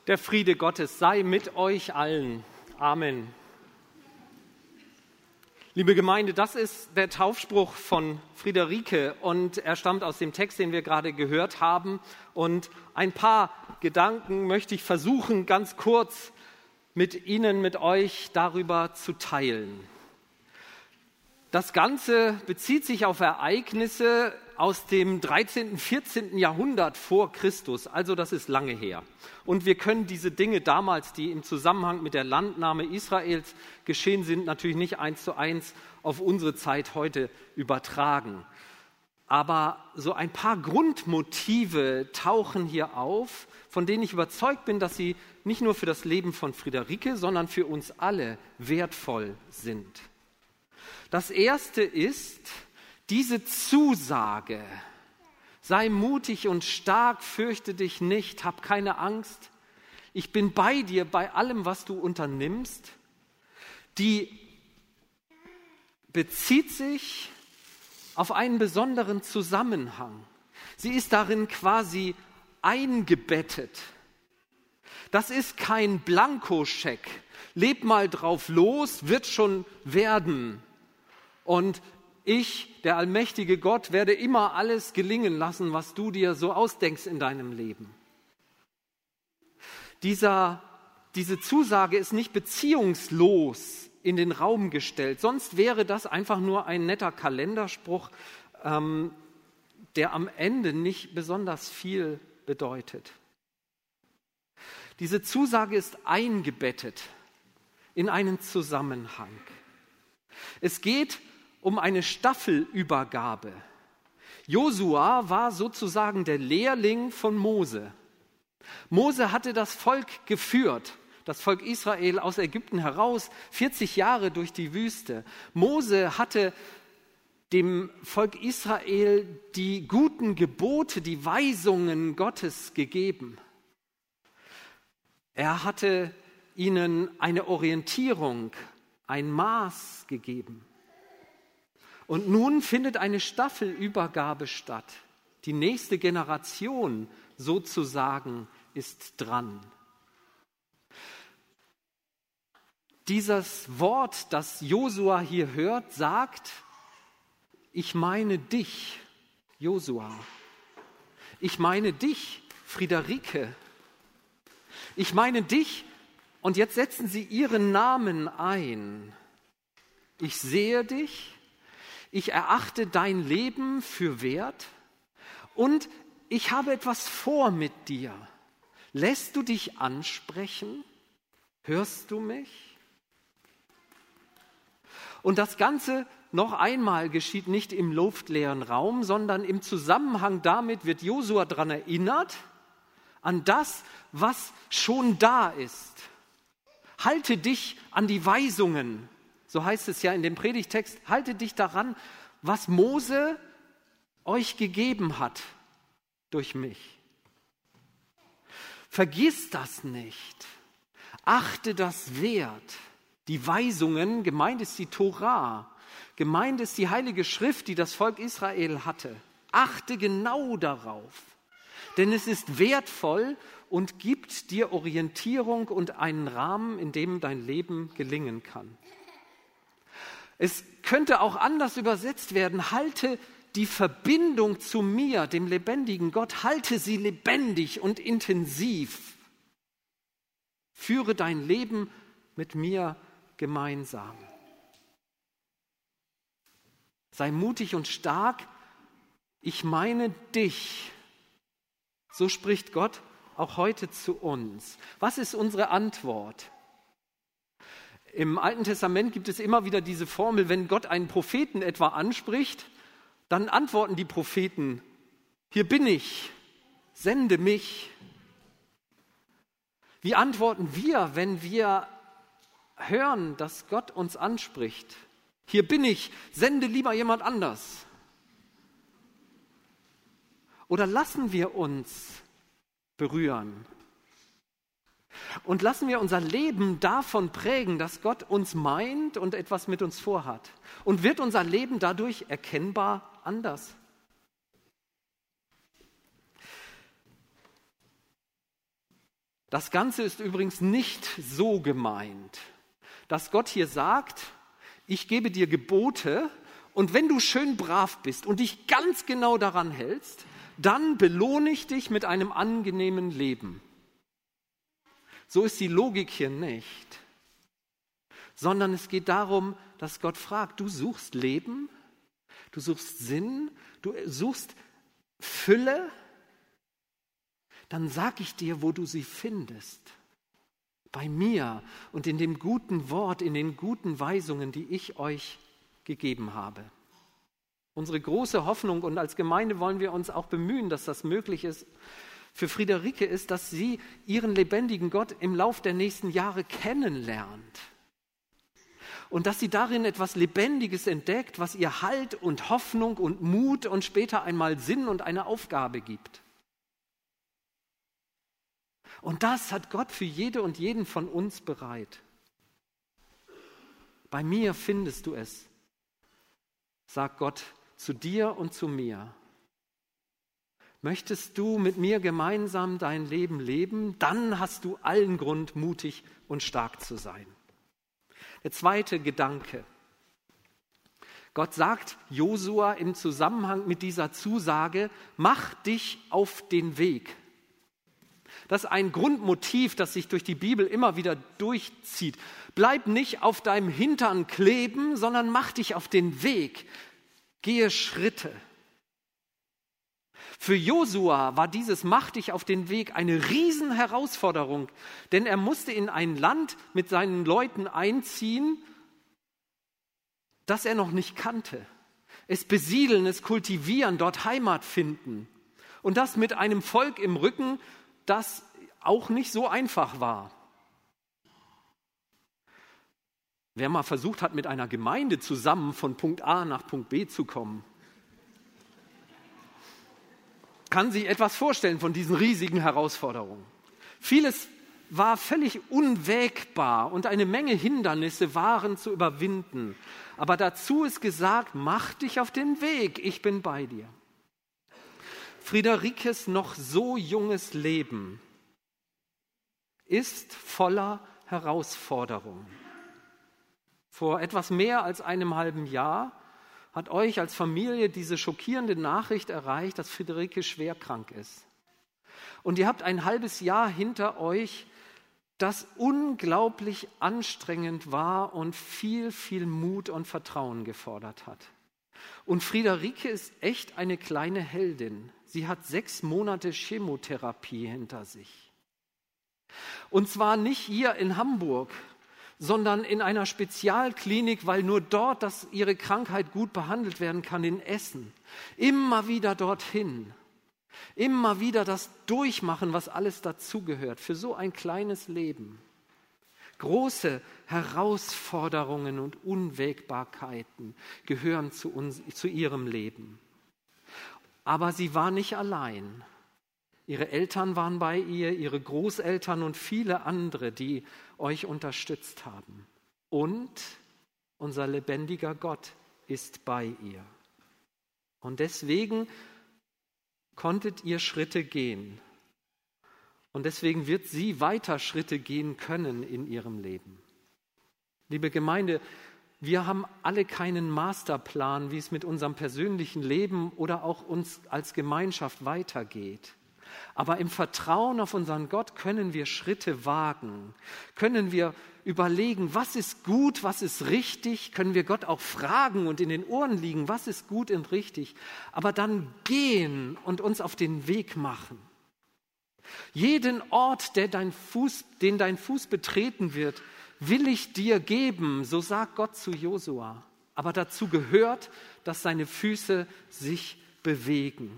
Der Friede Gottes sei mit euch allen. Amen. Liebe Gemeinde, das ist der Taufspruch von Friederike und er stammt aus dem Text, den wir gerade gehört haben. Und ein paar Gedanken möchte ich versuchen, ganz kurz mit Ihnen, mit euch darüber zu teilen. Das Ganze bezieht sich auf Ereignisse aus dem 13., 14. Jahrhundert vor Christus, also das ist lange her. Und wir können diese Dinge damals, die im Zusammenhang mit der Landnahme Israels geschehen sind, natürlich nicht 1:1 auf unsere Zeit heute übertragen. Aber so ein paar Grundmotive tauchen hier auf, von denen ich überzeugt bin, dass sie nicht nur für das Leben von Friederike, sondern für uns alle wertvoll sind. Das erste ist diese Zusage: Sei mutig und stark, fürchte dich nicht, hab keine Angst. Ich bin bei dir bei allem, was du unternimmst. Die bezieht sich auf einen besonderen Zusammenhang. Sie ist darin quasi eingebettet. Das ist kein Blankoscheck. Leb mal drauf los, wird schon werden. Und ich, der allmächtige Gott, werde immer alles gelingen lassen, was du dir so ausdenkst in deinem Leben. Diese Zusage ist nicht beziehungslos in den Raum gestellt. Sonst wäre das einfach nur ein netter Kalenderspruch, der am Ende nicht besonders viel bedeutet. Diese Zusage ist eingebettet in einen Zusammenhang. Es geht um eine Staffelübergabe. Josua war sozusagen der Lehrling von Mose. Mose hatte das Volk geführt, das Volk Israel aus Ägypten heraus, 40 Jahre durch die Wüste. Mose hatte dem Volk Israel die guten Gebote, die Weisungen Gottes gegeben. Er hatte ihnen eine Orientierung, ein Maß gegeben. Und nun findet eine Staffelübergabe statt. Die nächste Generation sozusagen ist dran. Dieses Wort, das Josua hier hört, sagt: Ich meine dich, Josua. Ich meine dich, Friederike. Ich meine dich, und jetzt setzen Sie Ihren Namen ein. Ich sehe dich. Ich erachte dein Leben für wert und ich habe etwas vor mit dir. Lässt du dich ansprechen? Hörst du mich? Und das Ganze noch einmal geschieht nicht im luftleeren Raum, sondern im Zusammenhang damit wird Josua daran erinnert, an das, was schon da ist. Halte dich an die Weisungen. So heißt es ja in dem Predigtext, haltet dich daran, was Mose euch gegeben hat durch mich. Vergiss das nicht. Achte das wert. Die Weisungen, gemeint ist die Tora, gemeint ist die Heilige Schrift, die das Volk Israel hatte. Achte genau darauf, denn es ist wertvoll und gibt dir Orientierung und einen Rahmen, in dem dein Leben gelingen kann. Es könnte auch anders übersetzt werden: Halte die Verbindung zu mir, dem lebendigen Gott, halte sie lebendig und intensiv. Führe dein Leben mit mir gemeinsam. Sei mutig und stark, ich meine dich. So spricht Gott auch heute zu uns. Was ist unsere Antwort? Im Alten Testament gibt es immer wieder diese Formel, wenn Gott einen Propheten etwa anspricht, dann antworten die Propheten: Hier bin ich, sende mich. Wie antworten wir, wenn wir hören, dass Gott uns anspricht? Hier bin ich, sende lieber jemand anders. Oder lassen wir uns berühren? Und lassen wir unser Leben davon prägen, dass Gott uns meint und etwas mit uns vorhat? Und wird unser Leben dadurch erkennbar anders? Das Ganze ist übrigens nicht so gemeint, dass Gott hier sagt, ich gebe dir Gebote und wenn du schön brav bist und dich ganz genau daran hältst, dann belohne ich dich mit einem angenehmen Leben. So ist die Logik hier nicht, sondern es geht darum, dass Gott fragt, du suchst Leben, du suchst Sinn, du suchst Fülle, dann sag ich dir, wo du sie findest. Bei mir und in dem guten Wort, in den guten Weisungen, die ich euch gegeben habe. Unsere große Hoffnung, und als Gemeinde wollen wir uns auch bemühen, dass das möglich ist, für Friederike ist, dass sie ihren lebendigen Gott im Lauf der nächsten Jahre kennenlernt. Und dass sie darin etwas Lebendiges entdeckt, was ihr Halt und Hoffnung und Mut und später einmal Sinn und eine Aufgabe gibt. Und das hat Gott für jede und jeden von uns bereit. Bei mir findest du es, sagt Gott zu dir und zu mir. Möchtest du mit mir gemeinsam dein Leben leben, dann hast du allen Grund, mutig und stark zu sein. Der zweite Gedanke. Gott sagt Josua im Zusammenhang mit dieser Zusage, mach dich auf den Weg. Das ist ein Grundmotiv, das sich durch die Bibel immer wieder durchzieht. Bleib nicht auf deinem Hintern kleben, sondern mach dich auf den Weg. Gehe Schritte. Für Josua war dieses Mach dich auf den Weg eine Riesenherausforderung, denn er musste in ein Land mit seinen Leuten einziehen, das er noch nicht kannte. Es besiedeln, es kultivieren, dort Heimat finden. Und das mit einem Volk im Rücken, das auch nicht so einfach war. Wer mal versucht hat, mit einer Gemeinde zusammen von Punkt A nach Punkt B zu kommen, kann sich etwas vorstellen von diesen riesigen Herausforderungen. Vieles war völlig unwägbar und eine Menge Hindernisse waren zu überwinden. Aber dazu ist gesagt, mach dich auf den Weg, ich bin bei dir. Friederikes noch so junges Leben ist voller Herausforderungen. Vor etwas mehr als einem halben Jahr hat euch als Familie diese schockierende Nachricht erreicht, dass Friederike schwer krank ist. Und ihr habt ein halbes Jahr hinter euch, das unglaublich anstrengend war und viel, viel Mut und Vertrauen gefordert hat. Und Friederike ist echt eine kleine Heldin. Sie hat 6 Monate Chemotherapie hinter sich. Und zwar nicht hier in Hamburg, sondern in einer Spezialklinik, weil nur dort, dass ihre Krankheit gut behandelt werden kann, in Essen. Immer wieder dorthin. Immer wieder das Durchmachen, was alles dazugehört, für so ein kleines Leben. Große Herausforderungen und Unwägbarkeiten gehören zu ihrem Leben. Aber sie war nicht allein. Ihre Eltern waren bei ihr, ihre Großeltern und viele andere, die euch unterstützt haben. Und unser lebendiger Gott ist bei ihr. Und deswegen konntet ihr Schritte gehen. Und deswegen wird sie weiter Schritte gehen können in ihrem Leben. Liebe Gemeinde, wir haben alle keinen Masterplan, wie es mit unserem persönlichen Leben oder auch uns als Gemeinschaft weitergeht. Aber im Vertrauen auf unseren Gott können wir Schritte wagen, können wir überlegen, was ist gut, was ist richtig, können wir Gott auch fragen und in den Ohren liegen, was ist gut und richtig, aber dann gehen und uns auf den Weg machen. Jeden Ort, den dein Fuß betreten wird, will ich dir geben, so sagt Gott zu Josua. Aber dazu gehört, dass seine Füße sich bewegen.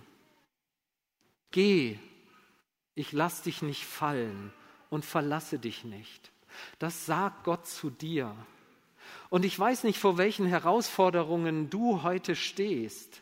Geh, ich lass dich nicht fallen und verlasse dich nicht. Das sagt Gott zu dir. Und ich weiß nicht, vor welchen Herausforderungen du heute stehst.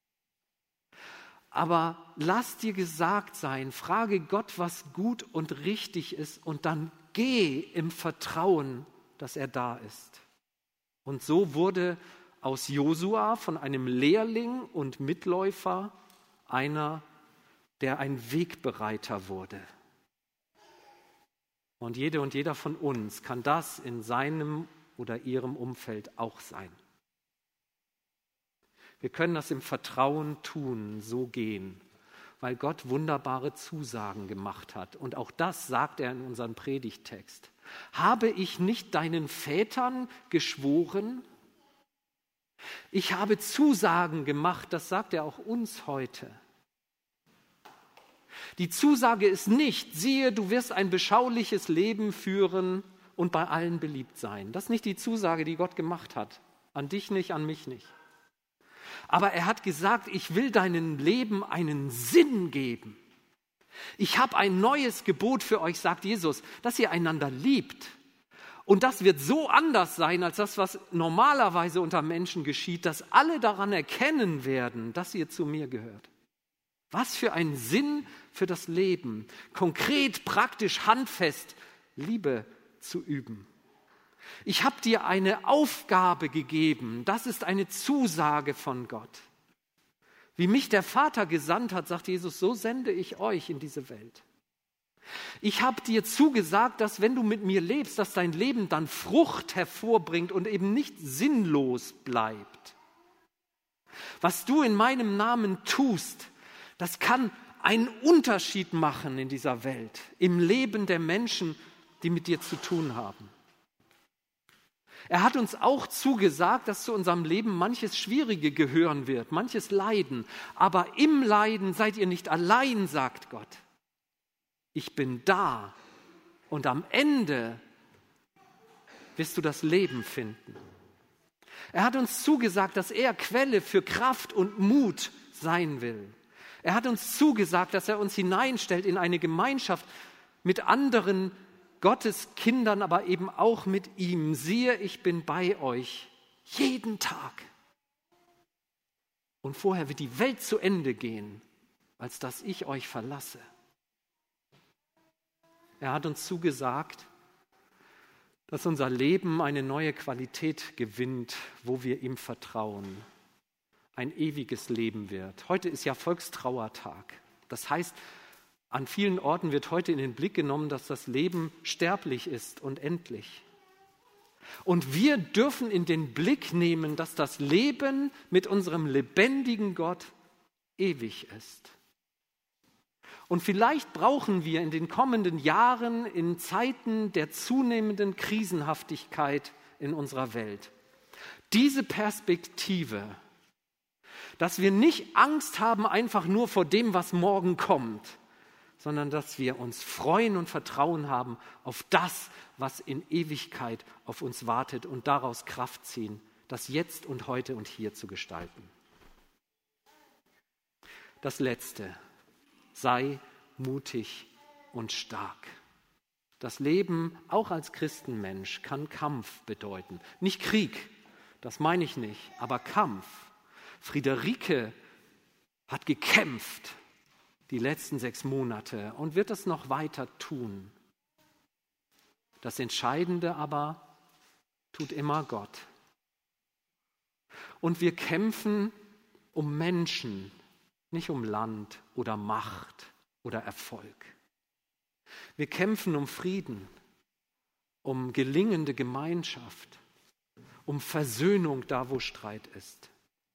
Aber lass dir gesagt sein, frage Gott, was gut und richtig ist und dann geh im Vertrauen, dass er da ist. Und so wurde aus Josua von einem Lehrling und Mitläufer einer, der ein Wegbereiter wurde. Und jede und jeder von uns kann das in seinem oder ihrem Umfeld auch sein. Wir können das im Vertrauen tun, so gehen, weil Gott wunderbare Zusagen gemacht hat. Und auch das sagt er in unserem Predigttext. Habe ich nicht deinen Vätern geschworen? Ich habe Zusagen gemacht, das sagt er auch uns heute. Die Zusage ist nicht, siehe, du wirst ein beschauliches Leben führen und bei allen beliebt sein. Das ist nicht die Zusage, die Gott gemacht hat. An dich nicht, an mich nicht. Aber er hat gesagt, ich will deinem Leben einen Sinn geben. Ich habe ein neues Gebot für euch, sagt Jesus, dass ihr einander liebt. Und das wird so anders sein, als das, was normalerweise unter Menschen geschieht, dass alle daran erkennen werden, dass ihr zu mir gehört. Was für ein Sinn für das Leben, konkret, praktisch, handfest Liebe zu üben. Ich habe dir eine Aufgabe gegeben, das ist eine Zusage von Gott. Wie mich der Vater gesandt hat, sagt Jesus, so sende ich euch in diese Welt. Ich habe dir zugesagt, dass wenn du mit mir lebst, dass dein Leben dann Frucht hervorbringt und eben nicht sinnlos bleibt. Was du in meinem Namen tust, das kann einen Unterschied machen in dieser Welt, im Leben der Menschen, die mit dir zu tun haben. Er hat uns auch zugesagt, dass zu unserem Leben manches Schwierige gehören wird, manches Leiden. Aber im Leiden seid ihr nicht allein, sagt Gott. Ich bin da und am Ende wirst du das Leben finden. Er hat uns zugesagt, dass er Quelle für Kraft und Mut sein will. Er hat uns zugesagt, dass er uns hineinstellt in eine Gemeinschaft mit anderen Gottes Kindern, aber eben auch mit ihm. Siehe, ich bin bei euch jeden Tag. Und vorher wird die Welt zu Ende gehen, als dass ich euch verlasse. Er hat uns zugesagt, dass unser Leben eine neue Qualität gewinnt, wo wir ihm vertrauen. Ein ewiges Leben wird. Heute ist ja Volkstrauertag. Das heißt, an vielen Orten wird heute in den Blick genommen, dass das Leben sterblich ist und endlich. Und wir dürfen in den Blick nehmen, dass das Leben mit unserem lebendigen Gott ewig ist. Und vielleicht brauchen wir in den kommenden Jahren, in Zeiten der zunehmenden Krisenhaftigkeit in unserer Welt, diese Perspektive, dass wir nicht Angst haben einfach nur vor dem, was morgen kommt, sondern dass wir uns freuen und Vertrauen haben auf das, was in Ewigkeit auf uns wartet und daraus Kraft ziehen, das jetzt und heute und hier zu gestalten. Das Letzte, sei mutig und stark. Das Leben, auch als Christenmensch, kann Kampf bedeuten. Nicht Krieg, das meine ich nicht, aber Kampf. Friederike hat gekämpft die letzten 6 Monate und wird es noch weiter tun. Das Entscheidende aber tut immer Gott. Und wir kämpfen um Menschen, nicht um Land oder Macht oder Erfolg. Wir kämpfen um Frieden, um gelingende Gemeinschaft, um Versöhnung da, wo Streit ist.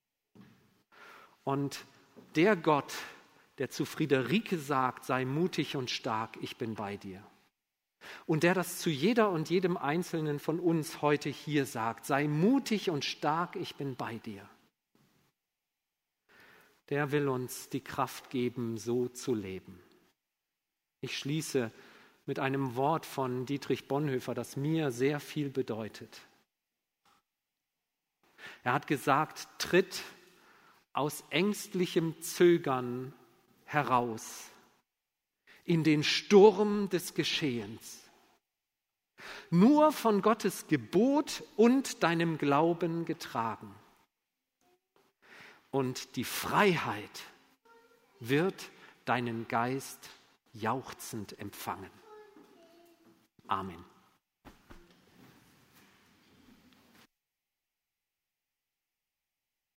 Und der Gott, der zu Friederike sagt, sei mutig und stark, ich bin bei dir. Und der das zu jeder und jedem Einzelnen von uns heute hier sagt, sei mutig und stark, ich bin bei dir. Der will uns die Kraft geben, so zu leben. Ich schließe mit einem Wort von Dietrich Bonhoeffer, das mir sehr viel bedeutet. Er hat gesagt, tritt aus ängstlichem Zögern heraus in den Sturm des Geschehens. Nur von Gottes Gebot und deinem Glauben getragen. Und die Freiheit wird deinen Geist jauchzend empfangen. Amen.